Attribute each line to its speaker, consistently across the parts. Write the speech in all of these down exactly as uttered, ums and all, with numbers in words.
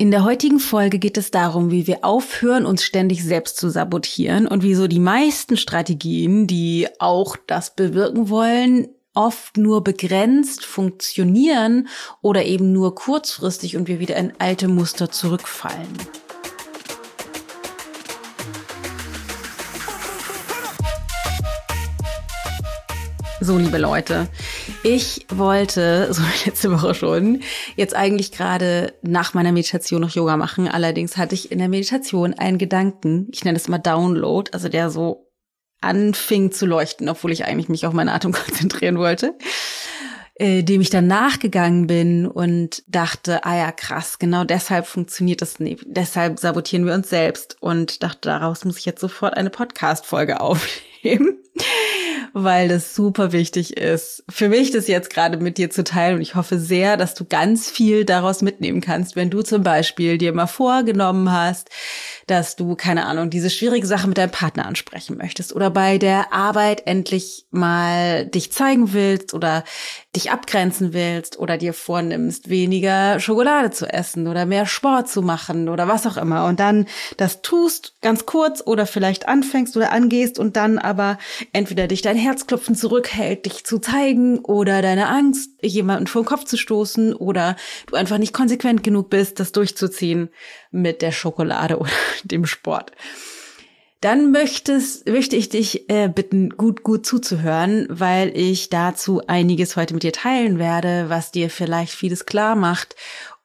Speaker 1: In der heutigen Folge geht es darum, wie wir aufhören, uns ständig selbst zu sabotieren und wieso die meisten Strategien, die auch das bewirken wollen, oft nur begrenzt funktionieren oder eben nur kurzfristig und wir wieder in alte Muster zurückfallen. So, liebe Leute, ich wollte, so wie letzte Woche schon, jetzt eigentlich gerade nach meiner Meditation noch Yoga machen. Allerdings hatte ich in der Meditation einen Gedanken, ich nenne es mal Download, also der so anfing zu leuchten, obwohl ich eigentlich mich auf meinen Atem konzentrieren wollte, äh, dem ich dann nachgegangen bin und dachte, ah ja, krass, genau deshalb funktioniert das nicht. Deshalb sabotieren wir uns selbst und dachte, daraus muss ich jetzt sofort eine Podcast-Folge aufnehmen. Weil das super wichtig ist, für mich das jetzt gerade mit dir zu teilen. Und ich hoffe sehr, dass du ganz viel daraus mitnehmen kannst, wenn du zum Beispiel dir mal vorgenommen hast, dass du, keine Ahnung, diese schwierige Sache mit deinem Partner ansprechen möchtest oder bei der Arbeit endlich mal dich zeigen willst oder dich abgrenzen willst oder dir vornimmst, weniger Schokolade zu essen oder mehr Sport zu machen oder was auch immer. Und dann das tust, ganz kurz oder vielleicht anfängst oder angehst und dann aber entweder dich dein Herzklopfen zurückhält, dich zu zeigen oder deine Angst, jemanden vor den Kopf zu stoßen oder du einfach nicht konsequent genug bist, das durchzuziehen mit der Schokolade oder dem Sport. Dann möchtest, möchte ich dich äh, bitten, gut, gut zuzuhören, weil ich dazu einiges heute mit dir teilen werde, was dir vielleicht vieles klar macht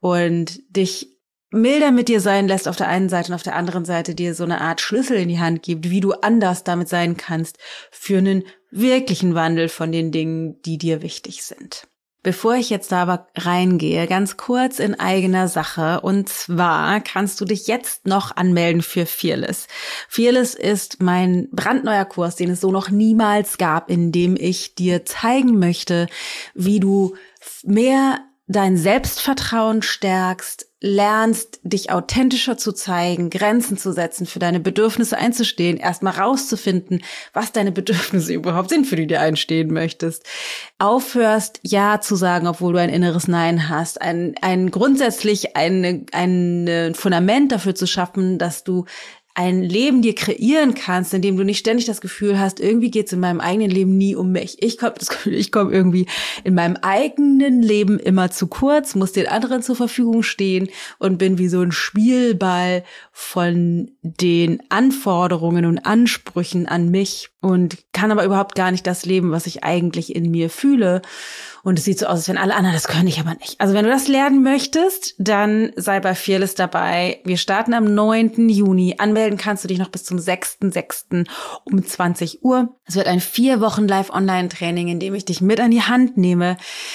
Speaker 1: und dich milder mit dir sein lässt auf der einen Seite und auf der anderen Seite dir so eine Art Schlüssel in die Hand gibt, wie du anders damit sein kannst für einen wirklichen Wandel von den Dingen, die dir wichtig sind. Bevor ich jetzt da aber reingehe, ganz kurz in eigener Sache. Und zwar kannst du dich jetzt noch anmelden für Fearless. Fearless ist mein brandneuer Kurs, den es so noch niemals gab, in dem ich dir zeigen möchte, wie du mehr dein Selbstvertrauen stärkst, lernst, dich authentischer zu zeigen, Grenzen zu setzen, für deine Bedürfnisse einzustehen, erstmal rauszufinden, was deine Bedürfnisse überhaupt sind, für die du einstehen möchtest. Aufhörst, Ja zu sagen, obwohl du ein inneres Nein hast. Ein, ein grundsätzlich ein, ein Fundament dafür zu schaffen, dass du ein Leben dir kreieren kannst, in dem du nicht ständig das Gefühl hast, irgendwie geht es in meinem eigenen Leben nie um mich. Ich komme das Gefühl, ich komme irgendwie in meinem eigenen Leben immer zu kurz, muss den anderen zur Verfügung stehen und bin wie so ein Spielball von den Anforderungen und Ansprüchen an mich und kann aber überhaupt gar nicht das leben, was ich eigentlich in mir fühle. Und es sieht so aus, als wenn alle anderen das können, ich aber nicht. Also wenn du das lernen möchtest, dann sei bei Fearless dabei. Wir starten am neunten Juni. Anmelden kannst du dich noch bis zum sechsten sechsten um zwanzig Uhr. Es wird ein vier Wochen Live-Online-Training, in dem ich dich mit an die Hand nehme,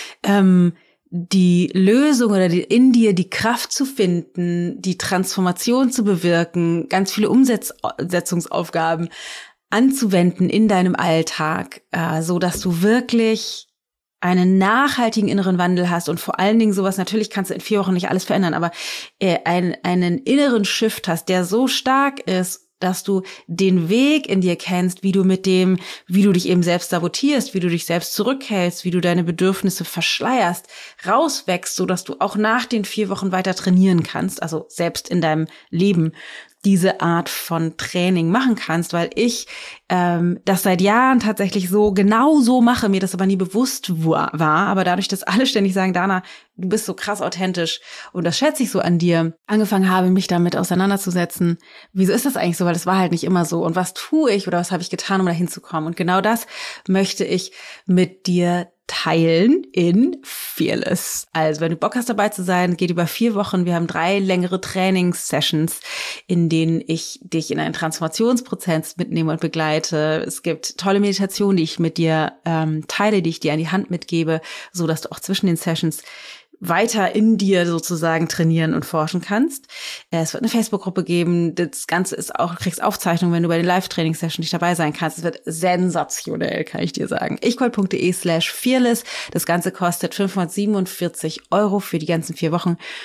Speaker 1: ähm, die Lösung oder die, in dir die Kraft zu finden, die Transformation zu bewirken, ganz viele Umsetzungsaufgaben anzuwenden in deinem Alltag, äh, so dass du wirklich einen nachhaltigen inneren Wandel hast und vor allen Dingen sowas, natürlich kannst du in vier Wochen nicht alles verändern, aber äh, ein, einen inneren Shift hast, der so stark ist, dass du den Weg in dir kennst, wie du mit dem, wie du dich eben selbst sabotierst, wie du dich selbst zurückhältst, wie du deine Bedürfnisse verschleierst, rauswächst, so dass du auch nach den vier Wochen weiter trainieren kannst, also selbst in deinem Leben diese Art von Training machen kannst, weil ich ähm, das seit Jahren tatsächlich so genau so mache, mir das aber nie bewusst war, aber dadurch, dass alle ständig sagen, Dana, du bist so krass authentisch und das schätze ich so an dir, angefangen habe, mich damit auseinanderzusetzen. Wieso ist das eigentlich so? Weil das war halt nicht immer so. Und was tue ich oder was habe ich getan, um da hinzukommen? Und genau das möchte ich mit dir teilen in Fearless. Also wenn du Bock hast, dabei zu sein, geht über vier Wochen. Wir haben drei längere Trainings-Sessions, in denen ich dich in einen Transformationsprozess mitnehme und begleite. Es gibt tolle Meditationen, die ich mit dir ähm, teile, die ich dir an die Hand mitgebe, so dass du auch zwischen den Sessions weiter in dir sozusagen trainieren und forschen kannst. Es wird eine Facebook-Gruppe geben. Das Ganze ist auch, du kriegst Aufzeichnungen, wenn du bei den Live-Training-Sessions nicht dabei sein kannst. Es wird sensationell, kann ich dir sagen. ichgold.de slash fearless. Das Ganze kostet fünfhundertsiebenundvierzig Euro für die ganzen vier Wochen.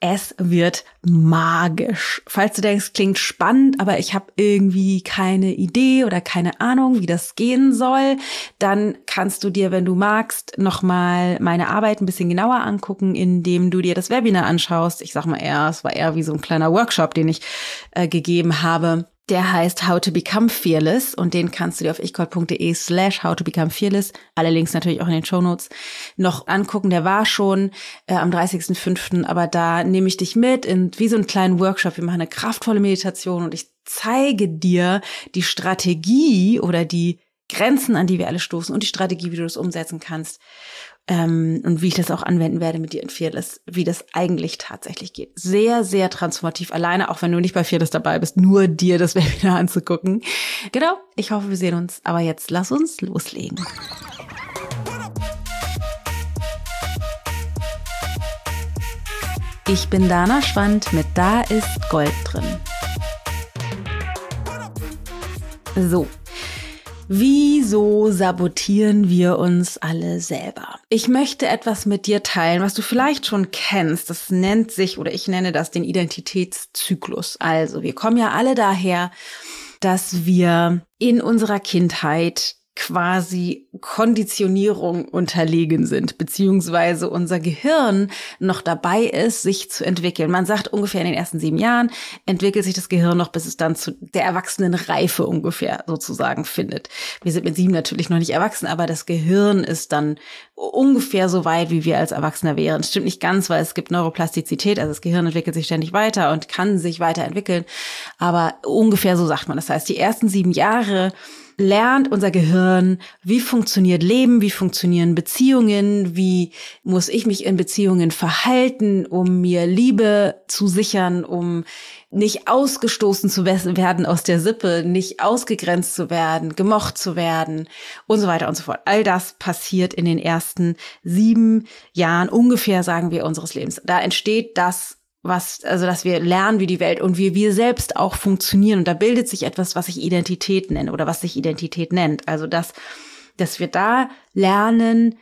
Speaker 1: Es wird magisch. Falls du denkst, klingt spannend, aber ich habe irgendwie keine Idee oder keine Ahnung, wie das gehen soll, dann kannst du dir, wenn du magst, nochmal meine Arbeit ein bisschen genauer angucken, indem du dir das Webinar anschaust. Ich sag mal eher, es war eher wie so ein kleiner Workshop, den ich äh, gegeben habe. Der heißt How to Become Fearless und den kannst du dir auf ichgold.de slash how to become fearless, alle Links natürlich auch in den Shownotes, noch angucken. Der war schon äh, am dreißigsten fünften, aber da nehme ich dich mit in wie so einen kleinen Workshop. Wir machen eine kraftvolle Meditation und ich zeige dir die Strategie oder die Grenzen, an die wir alle stoßen und die Strategie, wie du das umsetzen kannst. Ähm, und wie ich das auch anwenden werde mit dir in Fearless, wie das eigentlich tatsächlich geht. Sehr, sehr transformativ, alleine, auch wenn du nicht bei Fearless dabei bist, nur dir das Webinar anzugucken. Genau, ich hoffe, wir sehen uns. Aber jetzt lass uns loslegen. Ich bin Dana Schwand mit Da ist Gold drin. So. Wieso sabotieren wir uns alle selber? Ich möchte etwas mit dir teilen, was du vielleicht schon kennst. Das nennt sich, oder ich nenne das den Identitätszyklus. Also wir kommen ja alle daher, dass wir in unserer Kindheit quasi Konditionierung unterlegen sind, beziehungsweise unser Gehirn noch dabei ist, sich zu entwickeln. Man sagt, ungefähr in den ersten sieben Jahren entwickelt sich das Gehirn noch, bis es dann zu der Erwachsenenreife ungefähr sozusagen findet. Wir sind mit sieben natürlich noch nicht erwachsen, aber das Gehirn ist dann ungefähr so weit, wie wir als Erwachsener wären. Stimmt nicht ganz, weil es gibt Neuroplastizität, also das Gehirn entwickelt sich ständig weiter und kann sich weiterentwickeln, aber ungefähr so sagt man. Das heißt, die ersten sieben Jahre lernt unser Gehirn, wie funktioniert Leben, wie funktionieren Beziehungen, wie muss ich mich in Beziehungen verhalten, um mir Liebe zu sichern, um nicht ausgestoßen zu werden aus der Sippe, nicht ausgegrenzt zu werden, gemocht zu werden und so weiter und so fort. All das passiert in den ersten sieben Jahren ungefähr, sagen wir, unseres Lebens. Da entsteht das, was, also, dass wir lernen, wie die Welt und wie wir selbst auch funktionieren. Und da bildet sich etwas, was ich Identität nenne oder was sich Identität nennt. Also, dass, dass wir da lernen,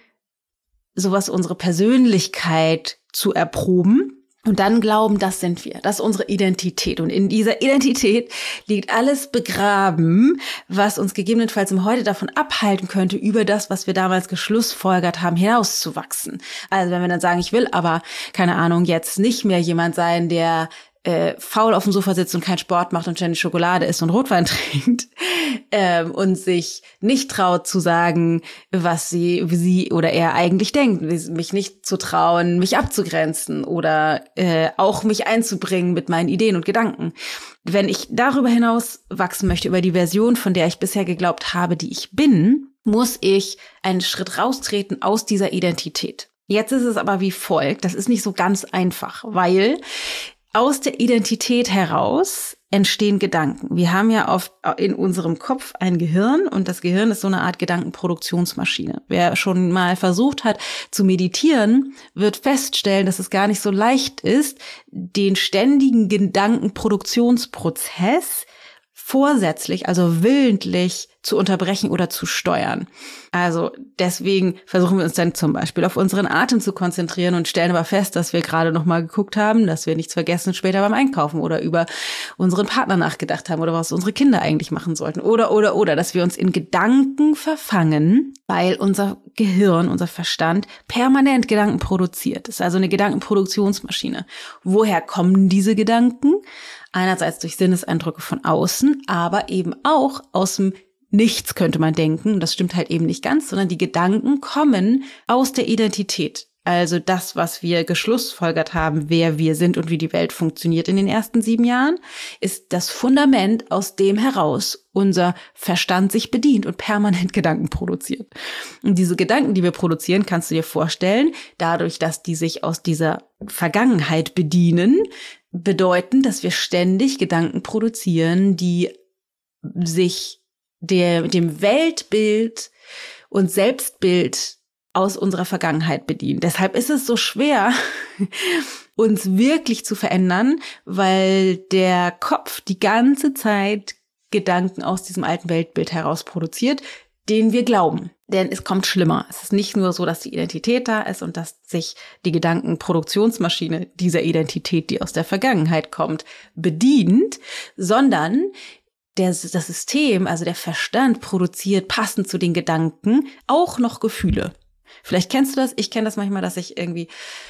Speaker 1: sowas unsere Persönlichkeit zu erproben. Und dann glauben, das sind wir, das ist unsere Identität. Und in dieser Identität liegt alles begraben, was uns gegebenenfalls im Heute davon abhalten könnte, über das, was wir damals geschlussfolgert haben, hinauszuwachsen. Also wenn wir dann sagen, ich will aber, keine Ahnung, jetzt nicht mehr jemand sein, der äh, faul auf dem Sofa sitzt und keinen Sport macht und ständig Schokolade isst und Rotwein trinkt ähm, und sich nicht traut zu sagen, was sie, wie sie oder er eigentlich denkt, mich nicht zu trauen, mich abzugrenzen oder äh, auch mich einzubringen mit meinen Ideen und Gedanken. Wenn ich darüber hinaus wachsen möchte, über die Version, von der ich bisher geglaubt habe, die ich bin, muss ich einen Schritt raustreten aus dieser Identität. Jetzt ist es aber wie folgt, das ist nicht so ganz einfach, weil aus der Identität heraus entstehen Gedanken. Wir haben ja oft in unserem Kopf ein Gehirn und das Gehirn ist so eine Art Gedankenproduktionsmaschine. Wer schon mal versucht hat zu meditieren, wird feststellen, dass es gar nicht so leicht ist, den ständigen Gedankenproduktionsprozess vorsätzlich, also willentlich zu unterbrechen oder zu steuern. Also deswegen versuchen wir uns dann zum Beispiel auf unseren Atem zu konzentrieren und stellen aber fest, dass wir gerade noch mal geguckt haben, dass wir nichts vergessen später beim Einkaufen oder über unseren Partner nachgedacht haben oder was unsere Kinder eigentlich machen sollten oder, oder, oder, dass wir uns in Gedanken verfangen, weil unser Gehirn, unser Verstand permanent Gedanken produziert. Das ist also eine Gedankenproduktionsmaschine. Woher kommen diese Gedanken? Einerseits durch Sinneseindrücke von außen, aber eben auch aus dem Nichts, könnte man denken. Das stimmt halt eben nicht ganz, sondern die Gedanken kommen aus der Identität. Also das, was wir geschlussfolgert haben, wer wir sind und wie die Welt funktioniert in den ersten sieben Jahren, ist das Fundament, aus dem heraus unser Verstand sich bedient und permanent Gedanken produziert. Und diese Gedanken, die wir produzieren, kannst du dir vorstellen, dadurch, dass die sich aus dieser Vergangenheit bedienen, bedeuten, dass wir ständig Gedanken produzieren, die sich der, dem Weltbild und Selbstbild aus unserer Vergangenheit bedienen. Deshalb ist es so schwer, uns wirklich zu verändern, weil der Kopf die ganze Zeit Gedanken aus diesem alten Weltbild heraus produziert, den wir glauben. Denn es kommt schlimmer. Es ist nicht nur so, dass die Identität da ist und dass sich die Gedankenproduktionsmaschine dieser Identität, die aus der Vergangenheit kommt, bedient, sondern der, das System, also der Verstand, produziert passend zu den Gedanken auch noch Gefühle. Vielleicht kennst du das. Ich kenne das manchmal, dass ich irgendwie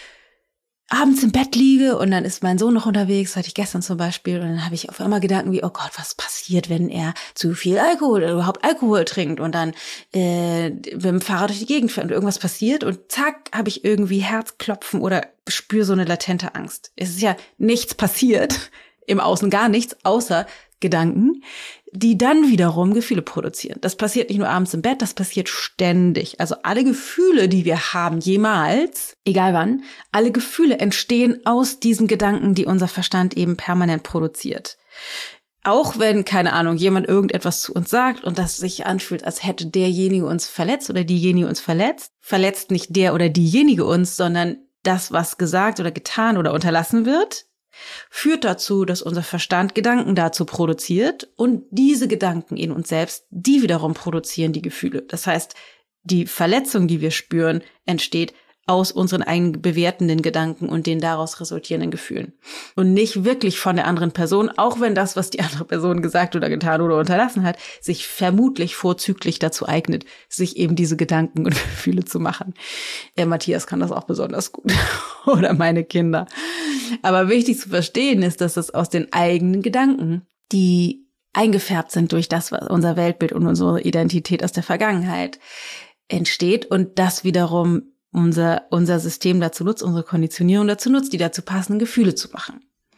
Speaker 1: abends im Bett liege und dann ist mein Sohn noch unterwegs, hatte ich gestern zum Beispiel, und dann habe ich auf einmal Gedanken wie, oh Gott, was passiert, wenn er zu viel Alkohol oder überhaupt Alkohol trinkt und dann äh, mit dem Fahrrad durch die Gegend fährt und irgendwas passiert und zack, habe ich irgendwie Herzklopfen oder spüre so eine latente Angst. Es ist ja nichts passiert, im Außen gar nichts, außer Gedanken, die dann wiederum Gefühle produzieren. Das passiert nicht nur abends im Bett, das passiert ständig. Also alle Gefühle, die wir haben, jemals, egal wann, alle Gefühle entstehen aus diesen Gedanken, die unser Verstand eben permanent produziert. Auch wenn, keine Ahnung, jemand irgendetwas zu uns sagt und das sich anfühlt, als hätte derjenige uns verletzt oder diejenige uns verletzt, verletzt nicht der oder diejenige uns, sondern das, was gesagt oder getan oder unterlassen wird, führt dazu, dass unser Verstand Gedanken dazu produziert und diese Gedanken in uns selbst, die wiederum produzieren die Gefühle. Das heißt, die Verletzung, die wir spüren, entsteht aus unseren eigenen bewertenden Gedanken und den daraus resultierenden Gefühlen. Und nicht wirklich von der anderen Person, auch wenn das, was die andere Person gesagt oder getan oder unterlassen hat, sich vermutlich vorzüglich dazu eignet, sich eben diese Gedanken und Gefühle zu machen. Der Matthias kann das auch besonders gut. Oder meine Kinder. Aber wichtig zu verstehen ist, dass es aus den eigenen Gedanken, die eingefärbt sind durch das, was unser Weltbild und unsere Identität aus der Vergangenheit entsteht und das wiederum unser, unser System dazu nutzt, unsere Konditionierung dazu nutzt, die dazu passenden Gefühle zu machen.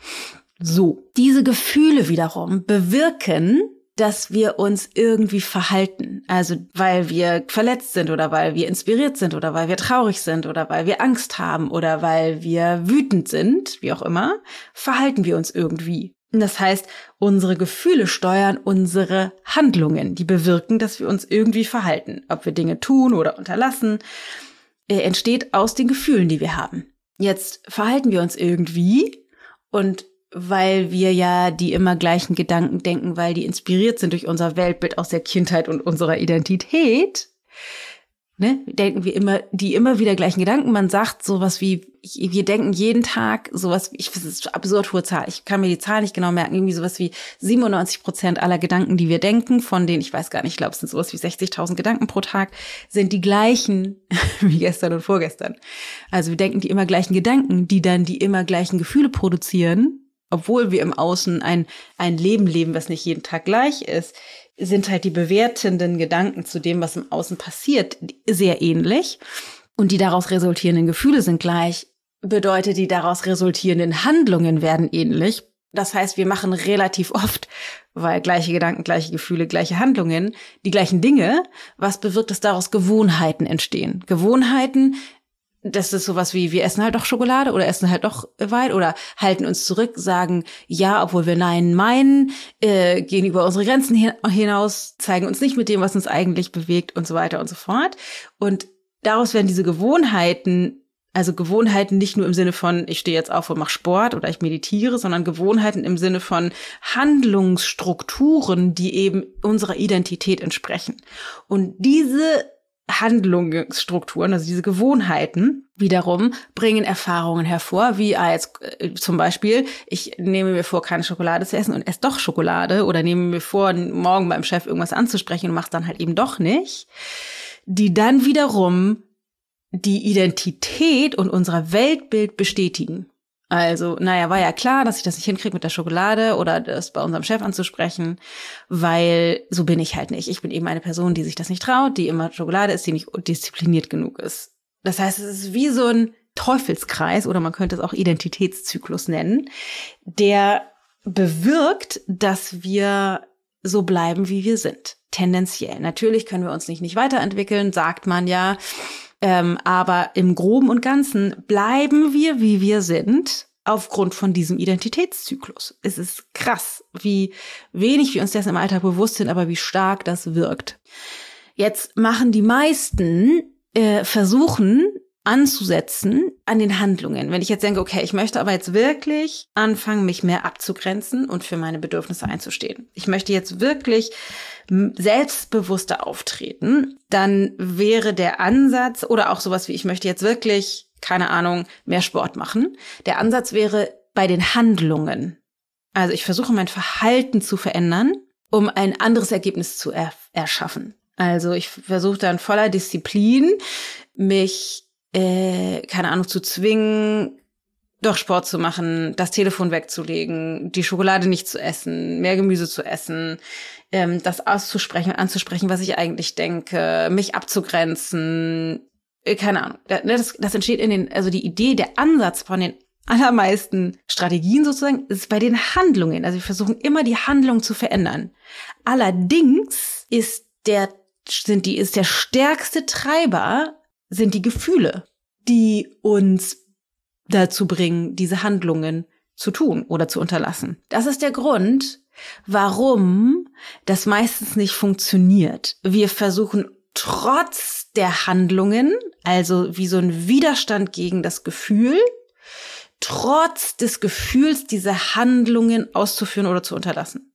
Speaker 1: So, diese Gefühle wiederum bewirken, dass wir uns irgendwie verhalten. Also weil wir verletzt sind oder weil wir inspiriert sind oder weil wir traurig sind oder weil wir Angst haben oder weil wir wütend sind, wie auch immer, verhalten wir uns irgendwie. Das heißt, unsere Gefühle steuern unsere Handlungen, die bewirken, dass wir uns irgendwie verhalten. Ob wir Dinge tun oder unterlassen, äh, entsteht aus den Gefühlen, die wir haben. Jetzt verhalten wir uns irgendwie und weil wir ja die immer gleichen Gedanken denken, weil die inspiriert sind durch unser Weltbild aus der Kindheit und unserer Identität, ne, denken wir immer die immer wieder gleichen Gedanken. Man sagt sowas wie, ich, wir denken jeden Tag sowas, ich, das ist eine absurd hohe Zahl, ich kann mir die Zahl nicht genau merken, irgendwie sowas wie siebenundneunzig Prozent aller Gedanken, die wir denken, von denen, ich weiß gar nicht, ich glaube, es sind sowas wie sechzigtausend Gedanken pro Tag, sind die gleichen wie gestern und vorgestern. Also wir denken die immer gleichen Gedanken, die dann die immer gleichen Gefühle produzieren. Obwohl wir im Außen ein, ein Leben leben, was nicht jeden Tag gleich ist, sind halt die bewertenden Gedanken zu dem, was im Außen passiert, sehr ähnlich. Und die daraus resultierenden Gefühle sind gleich, bedeutet, die daraus resultierenden Handlungen werden ähnlich. Das heißt, wir machen relativ oft, weil gleiche Gedanken, gleiche Gefühle, gleiche Handlungen, die gleichen Dinge, was bewirkt, dass daraus Gewohnheiten entstehen. Gewohnheiten, das ist sowas wie, wir essen halt doch Schokolade oder essen halt doch Wein oder halten uns zurück, sagen ja, obwohl wir Nein meinen, äh, gehen über unsere Grenzen hinaus, zeigen uns nicht mit dem, was uns eigentlich bewegt und so weiter und so fort. Und daraus werden diese Gewohnheiten, also Gewohnheiten nicht nur im Sinne von, ich stehe jetzt auf und mache Sport oder ich meditiere, sondern Gewohnheiten im Sinne von Handlungsstrukturen, die eben unserer Identität entsprechen. Und diese Handlungsstrukturen, also diese Gewohnheiten, wiederum bringen Erfahrungen hervor, wie ah, jetzt äh, zum Beispiel, ich nehme mir vor, keine Schokolade zu essen und esse doch Schokolade oder nehme mir vor, morgen beim Chef irgendwas anzusprechen und mache es dann halt eben doch nicht, die dann wiederum die Identität und unser Weltbild bestätigen. Also, naja, war ja klar, dass ich das nicht hinkriege mit der Schokolade oder das bei unserem Chef anzusprechen, weil so bin ich halt nicht. Ich bin eben eine Person, die sich das nicht traut, die immer Schokolade isst, die nicht diszipliniert genug ist. Das heißt, es ist wie so ein Teufelskreis oder man könnte es auch Identitätszyklus nennen, der bewirkt, dass wir so bleiben, wie wir sind. Tendenziell. Natürlich können wir uns nicht, nicht weiterentwickeln, sagt man ja. Ähm, aber im Groben und Ganzen bleiben wir, wie wir sind, aufgrund von diesem Identitätszyklus. Es ist krass, wie wenig wir uns dessen im Alltag bewusst sind, aber wie stark das wirkt. Jetzt machen die meisten, äh, versuchen, anzusetzen an den Handlungen. Wenn ich jetzt denke, okay, ich möchte aber jetzt wirklich anfangen, mich mehr abzugrenzen und für meine Bedürfnisse einzustehen. Ich möchte jetzt wirklich selbstbewusster auftreten, dann wäre der Ansatz, oder auch sowas wie, ich möchte jetzt wirklich, keine Ahnung, mehr Sport machen. Der Ansatz wäre bei den Handlungen. Also ich versuche mein Verhalten zu verändern, um ein anderes Ergebnis zu er- erschaffen. Also ich versuche dann voller Disziplin, mich Äh, keine Ahnung, zu zwingen, doch Sport zu machen, das Telefon wegzulegen, die Schokolade nicht zu essen, mehr Gemüse zu essen, ähm, das auszusprechen, anzusprechen, was ich eigentlich denke, mich abzugrenzen, äh, keine Ahnung. Das, das entsteht in den, also die Idee, der Ansatz von den allermeisten Strategien sozusagen, ist bei den Handlungen. Also wir versuchen immer die Handlung zu verändern. Allerdings ist der, sind die, ist der stärkste Treiber sind die Gefühle, die uns dazu bringen, diese Handlungen zu tun oder zu unterlassen. Das ist der Grund, warum das meistens nicht funktioniert. Wir versuchen trotz der Handlungen, also wie so ein Widerstand gegen das Gefühl, trotz des Gefühls diese Handlungen auszuführen oder zu unterlassen.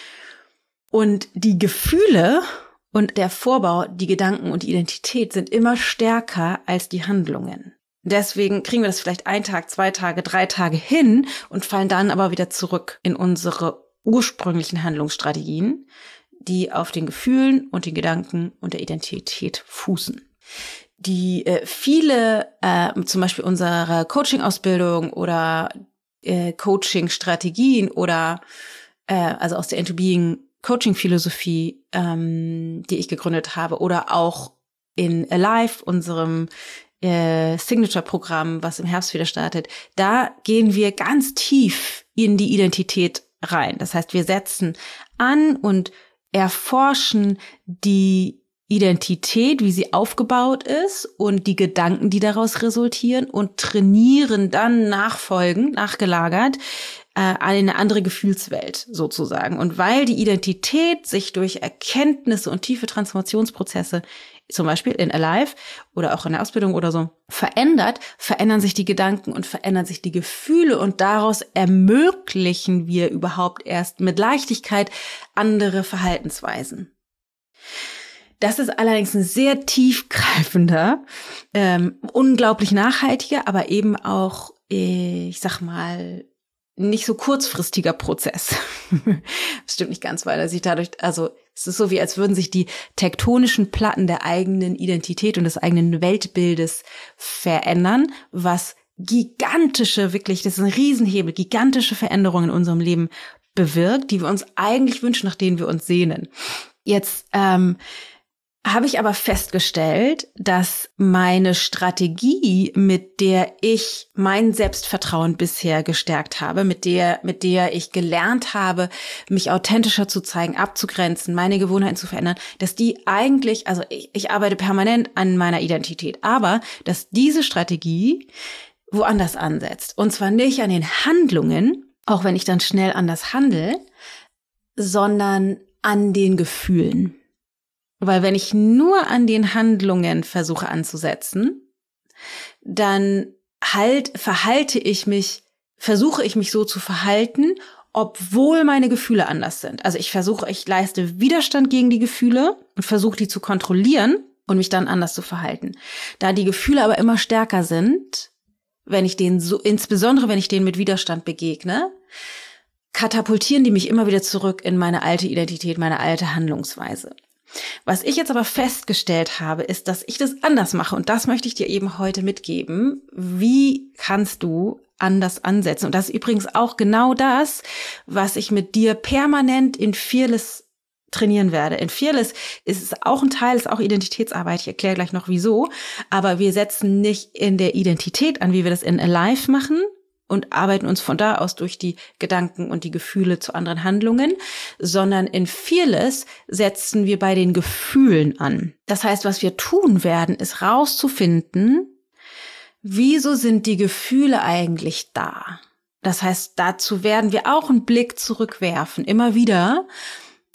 Speaker 1: Und die Gefühle und der Vorbau, die Gedanken und die Identität sind immer stärker als die Handlungen. Deswegen kriegen wir das vielleicht ein Tag, zwei Tage, drei Tage hin und fallen dann aber wieder zurück in unsere ursprünglichen Handlungsstrategien, die auf den Gefühlen und den Gedanken und der Identität fußen. Die äh, viele, äh, zum Beispiel unsere Coaching-Ausbildung oder äh, Coaching-Strategien oder äh, also aus der Into Being Coaching-Philosophie, ähm, die ich gegründet habe, oder auch in Alive, unserem äh, Signature-Programm, was im Herbst wieder startet, da gehen wir ganz tief in die Identität rein. Das heißt, wir setzen an und erforschen die Identität, wie sie aufgebaut ist und die Gedanken, die daraus resultieren, und trainieren dann nachfolgend, nachgelagert, eine andere Gefühlswelt sozusagen. Und weil die Identität sich durch Erkenntnisse und tiefe Transformationsprozesse, zum Beispiel in Alive oder auch in der Ausbildung oder so, verändert, verändern sich die Gedanken und verändern sich die Gefühle, und daraus ermöglichen wir überhaupt erst mit Leichtigkeit andere Verhaltensweisen. Das ist allerdings ein sehr tiefgreifender, ähm, unglaublich nachhaltiger, aber eben auch, ich sag mal, nicht so kurzfristiger Prozess. Das stimmt nicht ganz, weil er sich dadurch, also es ist so, wie als würden sich die tektonischen Platten der eigenen Identität und des eigenen Weltbildes verändern, was gigantische, wirklich, das ist ein Riesenhebel, gigantische Veränderungen in unserem Leben bewirkt, die wir uns eigentlich wünschen, nach denen wir uns sehnen. Jetzt ähm, habe ich aber festgestellt, dass meine Strategie, mit der ich mein Selbstvertrauen bisher gestärkt habe, mit der, mit der ich gelernt habe, mich authentischer zu zeigen, abzugrenzen, meine Gewohnheiten zu verändern, dass die eigentlich, also ich, ich arbeite permanent an meiner Identität, aber dass diese Strategie woanders ansetzt. Und zwar nicht an den Handlungen, auch wenn ich dann schnell anders handle, sondern an den Gefühlen. Weil wenn ich nur an den Handlungen versuche anzusetzen, dann halt verhalte ich mich, versuche ich mich so zu verhalten, obwohl meine Gefühle anders sind. Also ich versuche, ich leiste Widerstand gegen die Gefühle und versuche, die zu kontrollieren und mich dann anders zu verhalten. Da die Gefühle aber immer stärker sind, wenn ich denen so, insbesondere wenn ich denen mit Widerstand begegne, katapultieren die mich immer wieder zurück in meine alte Identität, meine alte Handlungsweise. Was ich jetzt aber festgestellt habe, ist, dass ich das anders mache, und das möchte ich dir eben heute mitgeben. Wie kannst du anders ansetzen? Und das ist übrigens auch genau das, was ich mit dir permanent in Fearless trainieren werde. In Fearless ist es auch ein Teil, ist auch Identitätsarbeit. Ich erkläre gleich noch wieso. Aber wir setzen nicht in der Identität an, wie wir das in Alive machen, und arbeiten uns von da aus durch die Gedanken und die Gefühle zu anderen Handlungen, sondern in Fearless setzen wir bei den Gefühlen an. Das heißt, was wir tun werden, ist rauszufinden, wieso sind die Gefühle eigentlich da? Das heißt, dazu werden wir auch einen Blick zurückwerfen, immer wieder,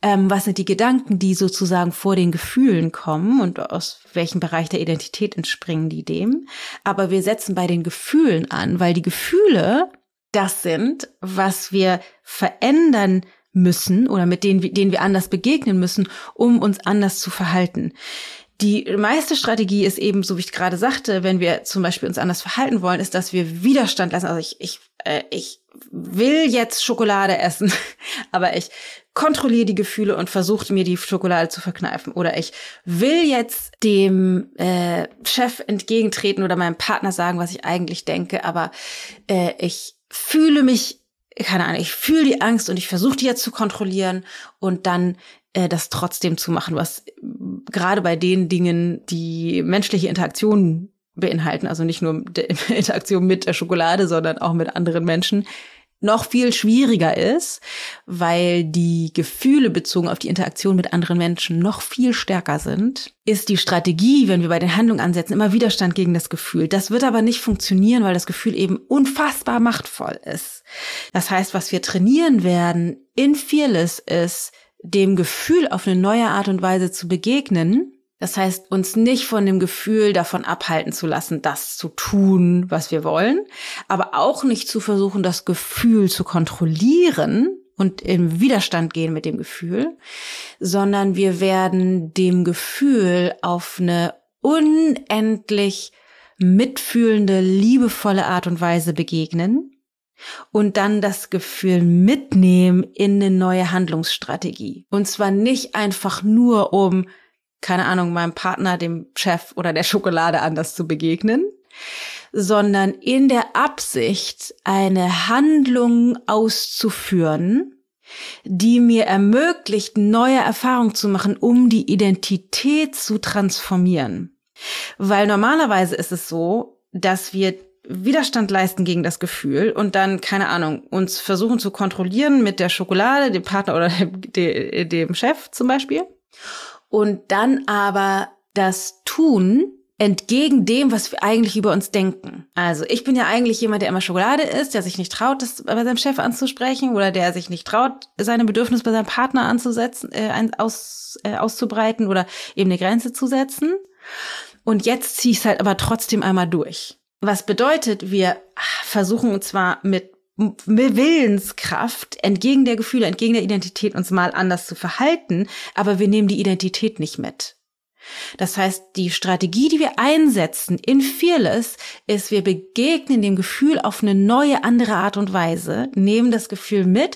Speaker 1: Ähm, was sind die Gedanken, die sozusagen vor den Gefühlen kommen und aus welchem Bereich der Identität entspringen die dem? Aber wir setzen bei den Gefühlen an, weil die Gefühle das sind, was wir verändern müssen oder mit denen, denen wir anders begegnen müssen, um uns anders zu verhalten. Die meiste Strategie ist eben, so wie ich gerade sagte, wenn wir zum Beispiel uns anders verhalten wollen, ist, dass wir Widerstand lassen. Also ich, ich, äh, ich will jetzt Schokolade essen, aber ich kontrolliere die Gefühle und versuche mir die Schokolade zu verkneifen. Oder ich will jetzt dem äh, Chef entgegentreten oder meinem Partner sagen, was ich eigentlich denke, aber äh, ich fühle mich, keine Ahnung, ich fühle die Angst und ich versuche die jetzt zu kontrollieren und dann äh, das trotzdem zu machen, was gerade bei den Dingen, die menschliche Interaktionen beinhalten, also nicht nur die Interaktion mit der Schokolade, sondern auch mit anderen Menschen, noch viel schwieriger ist, weil die Gefühle bezogen auf die Interaktion mit anderen Menschen noch viel stärker sind, ist die Strategie, wenn wir bei den Handlungen ansetzen, immer Widerstand gegen das Gefühl. Das wird aber nicht funktionieren, weil das Gefühl eben unfassbar machtvoll ist. Das heißt, was wir trainieren werden in Fearless ist, dem Gefühl auf eine neue Art und Weise zu begegnen. Das heißt, uns nicht von dem Gefühl davon abhalten zu lassen, das zu tun, was wir wollen, aber auch nicht zu versuchen, das Gefühl zu kontrollieren und im Widerstand gehen mit dem Gefühl, sondern wir werden dem Gefühl auf eine unendlich mitfühlende, liebevolle Art und Weise begegnen und dann das Gefühl mitnehmen in eine neue Handlungsstrategie. Und zwar nicht einfach nur, um keine Ahnung, meinem Partner, dem Chef oder der Schokolade anders zu begegnen, sondern in der Absicht, eine Handlung auszuführen, die mir ermöglicht, neue Erfahrungen zu machen, um die Identität zu transformieren. Weil normalerweise ist es so, dass wir Widerstand leisten gegen das Gefühl und dann, keine Ahnung, uns versuchen zu kontrollieren mit der Schokolade, dem Partner oder dem, dem Chef zum Beispiel. Und dann aber das tun entgegen dem, was wir eigentlich über uns denken. Also ich bin ja eigentlich jemand, der immer Schokolade isst, der sich nicht traut, das bei seinem Chef anzusprechen oder der sich nicht traut, seine Bedürfnisse bei seinem Partner anzusetzen, äh, aus, äh, auszubreiten oder eben eine Grenze zu setzen. Und jetzt ziehe ich es halt aber trotzdem einmal durch. Was bedeutet, wir versuchen uns zwar mit Willenskraft entgegen der Gefühle, entgegen der Identität uns mal anders zu verhalten, aber wir nehmen die Identität nicht mit. Das heißt, die Strategie, die wir einsetzen in Fearless, ist, wir begegnen dem Gefühl auf eine neue, andere Art und Weise, nehmen das Gefühl mit,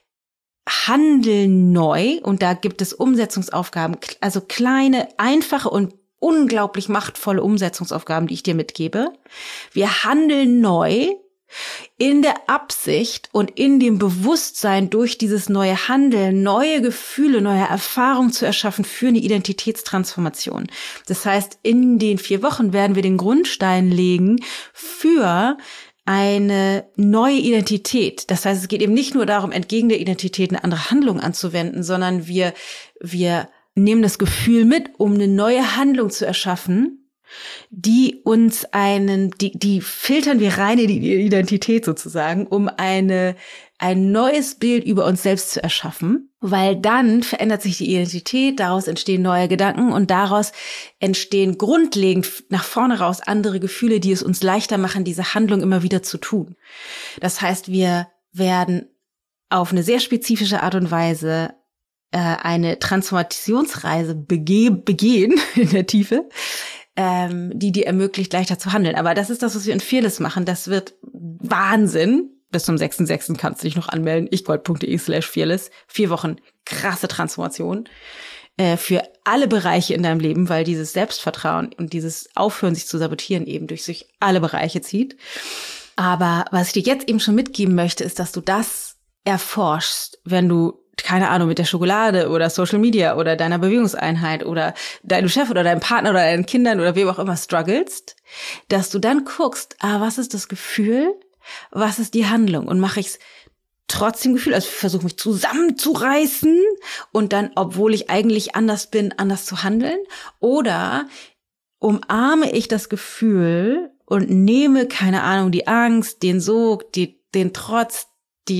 Speaker 1: handeln neu und da gibt es Umsetzungsaufgaben, also kleine, einfache und unglaublich machtvolle Umsetzungsaufgaben, die ich dir mitgebe. Wir handeln neu, in der Absicht und in dem Bewusstsein, durch dieses neue Handeln neue Gefühle, neue Erfahrungen zu erschaffen für eine Identitätstransformation. Das heißt, in den vier Wochen werden wir den Grundstein legen für eine neue Identität. Das heißt, es geht eben nicht nur darum, entgegen der Identität eine andere Handlung anzuwenden, sondern wir, wir nehmen das Gefühl mit, um eine neue Handlung zu erschaffen, die uns einen, die, die filtern wir rein in die Identität sozusagen, um eine, ein neues Bild über uns selbst zu erschaffen, weil dann verändert sich die Identität, daraus entstehen neue Gedanken und daraus entstehen grundlegend nach vorne raus andere Gefühle, die es uns leichter machen, diese Handlung immer wieder zu tun. Das heißt, wir werden auf eine sehr spezifische Art und Weise äh, eine Transformationsreise bege- begehen in der Tiefe, Ähm, die dir ermöglicht, leichter zu handeln. Aber das ist das, was wir in Fearless machen. Das wird Wahnsinn. Bis zum sechsten sechsten kannst du dich noch anmelden. ichgold.de slash fearless. Vier Wochen krasse Transformation äh, für alle Bereiche in deinem Leben, weil dieses Selbstvertrauen und dieses Aufhören, sich zu sabotieren, eben durch sich alle Bereiche zieht. Aber was ich dir jetzt eben schon mitgeben möchte, ist, dass du das erforschst, wenn du keine Ahnung, mit der Schokolade oder Social Media oder deiner Bewegungseinheit oder deinem Chef oder deinem Partner oder deinen Kindern oder wem auch immer strugglest, dass du dann guckst, ah, was ist das Gefühl, was ist die Handlung und mache ich es trotzdem Gefühl, also versuche mich zusammenzureißen und dann, obwohl ich eigentlich anders bin, anders zu handeln, oder umarme ich das Gefühl und nehme, keine Ahnung, die Angst, den Sog, die, den Trotz, die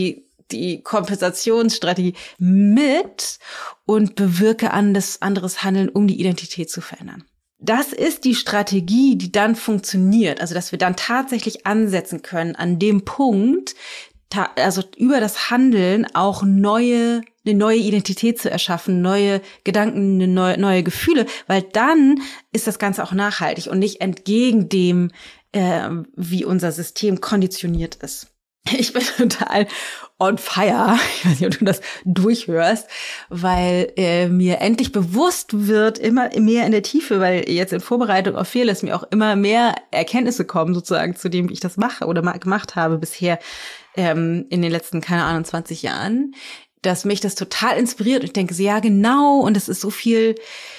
Speaker 1: die Kompensationsstrategie mit und bewirke anderes, anderes Handeln, um die Identität zu verändern. Das ist die Strategie, die dann funktioniert. Also, dass wir dann tatsächlich ansetzen können an dem Punkt, ta- also über das Handeln auch neue, eine neue Identität zu erschaffen, neue Gedanken, eine neue, neue Gefühle, weil dann ist das Ganze auch nachhaltig und nicht entgegen dem, äh, wie unser System konditioniert ist. Ich bin total on fire, ich weiß nicht, ob du das durchhörst, weil äh, mir endlich bewusst wird, immer mehr in der Tiefe, weil jetzt in Vorbereitung auf Fearless mir auch immer mehr Erkenntnisse kommen, sozusagen, zu dem, wie ich das mache oder mal gemacht habe bisher ähm, in den letzten, keine Ahnung, zwanzig Jahren, dass mich das total inspiriert und ich denke so, ja genau, und es ist so viel,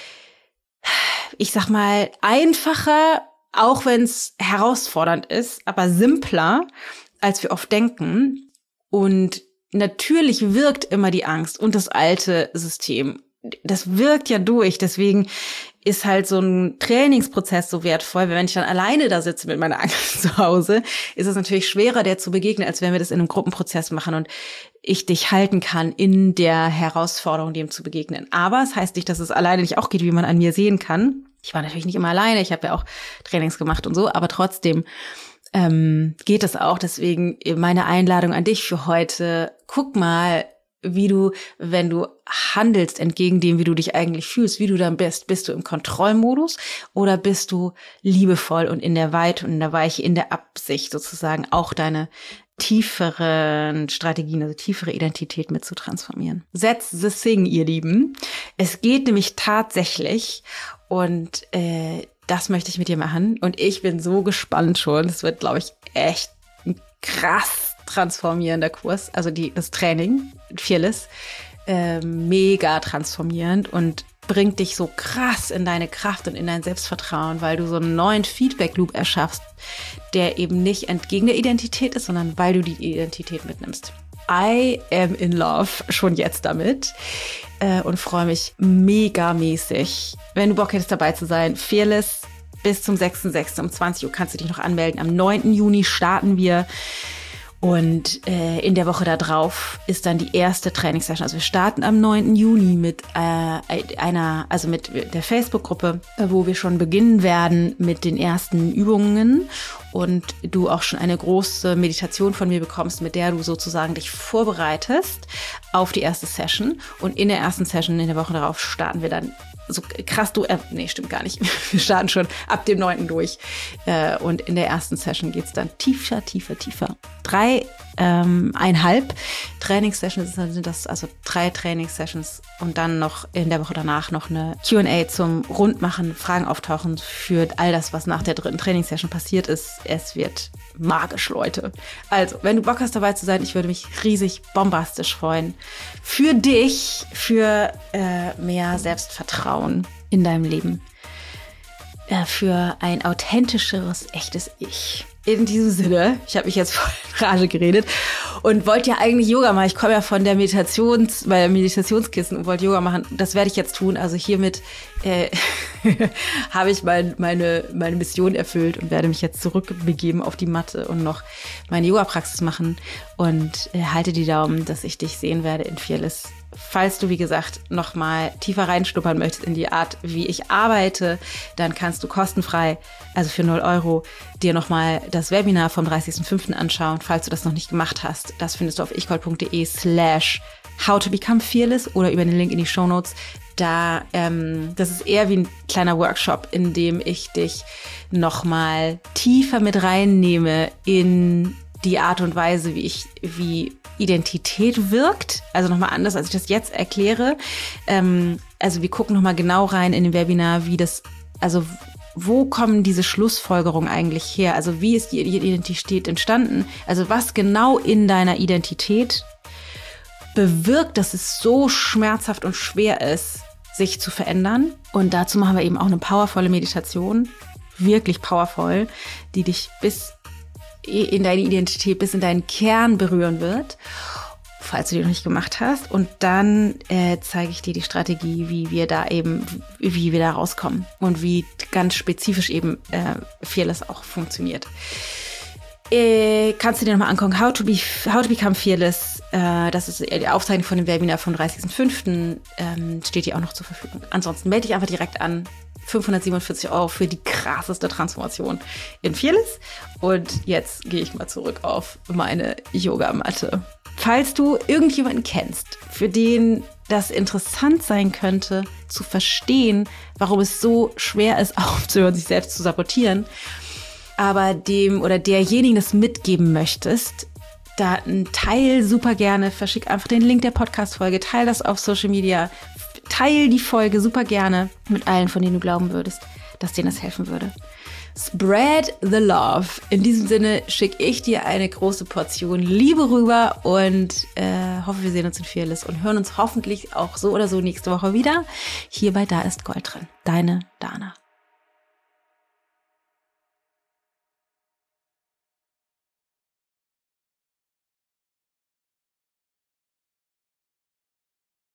Speaker 1: ich sag mal, einfacher, auch wenn es herausfordernd ist, aber simpler, als wir oft denken. Und natürlich wirkt immer die Angst und das alte System. Das wirkt ja durch. Deswegen ist halt so ein Trainingsprozess so wertvoll. Wenn ich dann alleine da sitze mit meiner Angst zu Hause, ist es natürlich schwerer, der zu begegnen, als wenn wir das in einem Gruppenprozess machen und ich dich halten kann, in der Herausforderung, dem zu begegnen. Aber es heißt nicht, dass es alleine nicht auch geht, wie man an mir sehen kann. Ich war natürlich nicht immer alleine. Ich habe ja auch Trainings gemacht und so, aber trotzdem Ähm, geht das auch. Deswegen meine Einladung an dich für heute. Guck mal, wie du, wenn du handelst entgegen dem, wie du dich eigentlich fühlst, wie du dann bist. Bist du im Kontrollmodus oder bist du liebevoll und in der Weite und in der Weiche, in der Absicht sozusagen auch deine tieferen Strategien, also tiefere Identität mit zu transformieren. That's the thing, ihr Lieben. Es geht nämlich tatsächlich und äh, das möchte ich mit dir machen und ich bin so gespannt schon. Das wird, glaube ich, echt ein krass transformierender Kurs. Also die das Training, Fearless, äh, mega transformierend und bringt dich so krass in deine Kraft und in dein Selbstvertrauen, weil du so einen neuen Feedback-Loop erschaffst, der eben nicht entgegen der Identität ist, sondern weil du die Identität mitnimmst. I am in love schon jetzt damit äh, und freue mich megamäßig. Wenn du Bock hättest, dabei zu sein, Fearless bis zum sechsten sechsten um zwanzig Uhr kannst du dich noch anmelden. Am neunten Juni starten wir und äh, in der Woche da drauf ist dann die erste Trainingssession. Also wir starten am neunten Juni mit äh, einer, also mit der Facebook-Gruppe, wo wir schon beginnen werden mit den ersten Übungen und du auch schon eine große Meditation von mir bekommst, mit der du sozusagen dich vorbereitest auf die erste Session. Und in der ersten Session in der Woche darauf starten wir dann so krass du, äh, nee, stimmt gar nicht. Wir starten schon ab dem neunten durch. Äh, und in der ersten Session geht's dann tiefer, tiefer, tiefer. Drei, ähm, einhalb Trainingssessions sind das, also drei Trainingssessions und dann noch in der Woche danach noch eine Q and A zum Rundmachen, Fragen auftauchen für all das, was nach der dritten Trainingssession passiert ist. Es wird magisch, Leute. Also, wenn du Bock hast, dabei zu sein, ich würde mich riesig bombastisch freuen. Für dich, für äh, mehr Selbstvertrauen in deinem Leben. Äh, für ein authentischeres, echtes Ich. In diesem Sinne, ich habe mich jetzt voll in Rage geredet und wollte ja eigentlich Yoga machen. Ich komme ja von der Meditations, bei der Meditationskissen und wollte Yoga machen. Das werde ich jetzt tun. Also hiermit äh, habe ich mein, meine, meine Mission erfüllt und werde mich jetzt zurückbegeben auf die Matte und noch meine Yoga-Praxis machen und äh, halte die Daumen, dass ich dich sehen werde in Fearless. Falls du, wie gesagt, noch mal tiefer reinschnuppern möchtest in die Art, wie ich arbeite, dann kannst du kostenfrei, also für null Euro, dir noch mal das Webinar vom dreißigsten fünften anschauen, falls du das noch nicht gemacht hast. Das findest du auf ichgold.de slash how to become fearless oder über den Link in die Shownotes. Da, ähm, das ist eher wie ein kleiner Workshop, in dem ich dich noch mal tiefer mit reinnehme in die Art und Weise, wie ich, wie Identität wirkt. Also nochmal anders, als ich das jetzt erkläre. Ähm, also wir gucken nochmal genau rein in dem Webinar, wie das, also wo kommen diese Schlussfolgerungen eigentlich her? Also wie ist die Identität entstanden? Also was genau in deiner Identität bewirkt, dass es so schmerzhaft und schwer ist, sich zu verändern? Und dazu machen wir eben auch eine powervolle Meditation, wirklich powervoll, die dich bis in deine Identität, bis in deinen Kern berühren wird, falls du die noch nicht gemacht hast. Und dann äh, zeige ich dir die Strategie, wie wir da eben, wie wir da rauskommen und wie ganz spezifisch eben äh, Fearless auch funktioniert. Äh, kannst du dir nochmal angucken, how to, be, how to Become Fearless Äh, das ist die Aufzeichnung von dem Webinar vom dreißigsten fünften Ähm, steht dir auch noch zur Verfügung. Ansonsten melde dich einfach direkt an. fünfhundertsiebenundvierzig Euro für die krasseste Transformation in Fearless. Und jetzt gehe ich mal zurück auf meine Yogamatte. Falls du irgendjemanden kennst, für den das interessant sein könnte, zu verstehen, warum es so schwer ist, aufzuhören, sich selbst zu sabotieren, aber dem oder derjenigen das mitgeben möchtest, da teil super gerne, verschick einfach den Link der Podcast-Folge, teil das auf Social Media, teil die Folge super gerne mit allen, von denen du glauben würdest, dass denen das helfen würde. Spread the love. In diesem Sinne schicke ich dir eine große Portion Liebe rüber und äh, hoffe, wir sehen uns in Fearless und hören uns hoffentlich auch so oder so nächste Woche wieder. Hierbei Da ist Gold drin. Deine Dana.